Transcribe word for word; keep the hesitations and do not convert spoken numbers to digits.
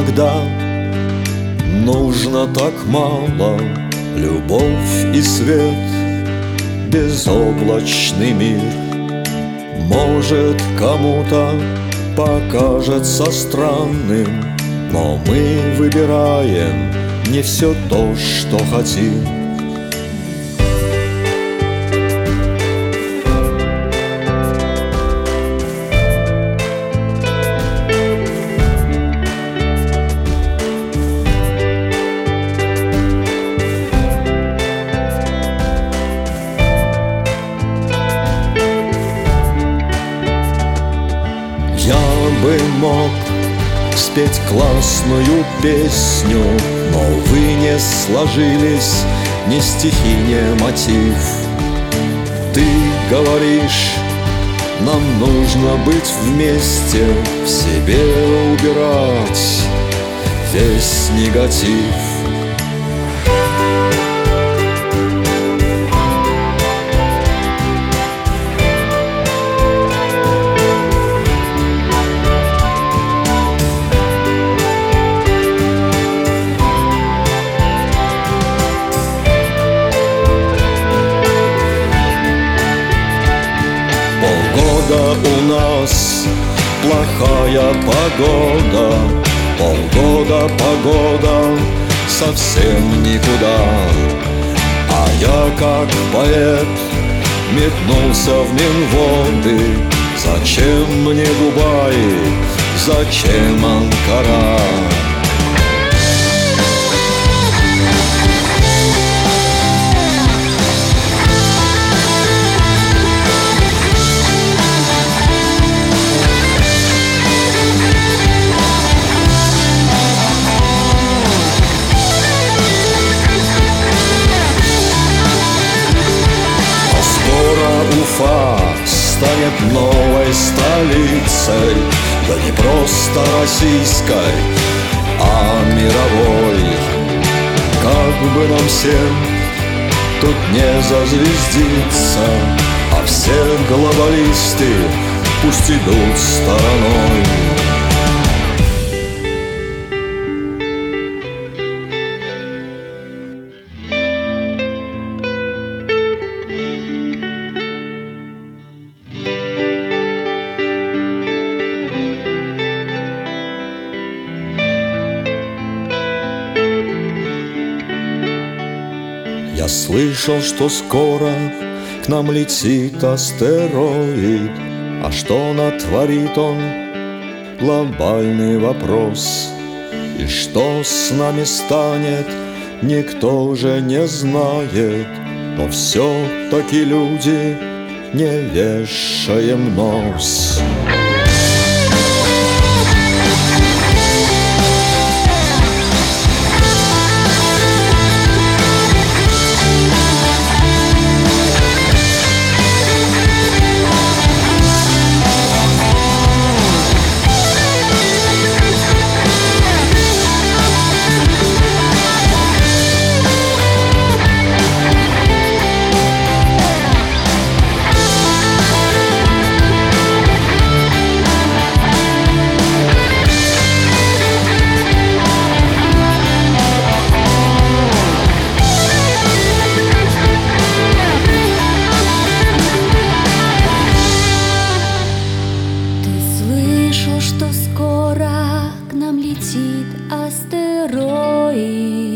иногда нужно так мало: любовь и свет, безоблачный мир. Может, кому-то покажется странным, но мы выбираем не все то, что хотим. Я бы мог спеть классную песню, но вы не сложились ни стихи, ни мотив. Ты говоришь, нам нужно быть вместе, в себе убирать весь негатив. Полгода у нас плохая погода, полгода погода совсем никуда. А я, как поэт, метнулся в Минводы. Зачем мне Дубай, зачем Анкара? Уфа станет новой столицей, да не просто российской, а мировой. Как бы нам всем тут не зазвездиться, а все глобалисты пусть идут стороной. Я слышал, что скоро к нам летит астероид. А что натворит он? Глобальный вопрос. И что с нами станет, никто уже не знает. Но все-таки люди не вешаем нос. Что скоро к нам летит астероид.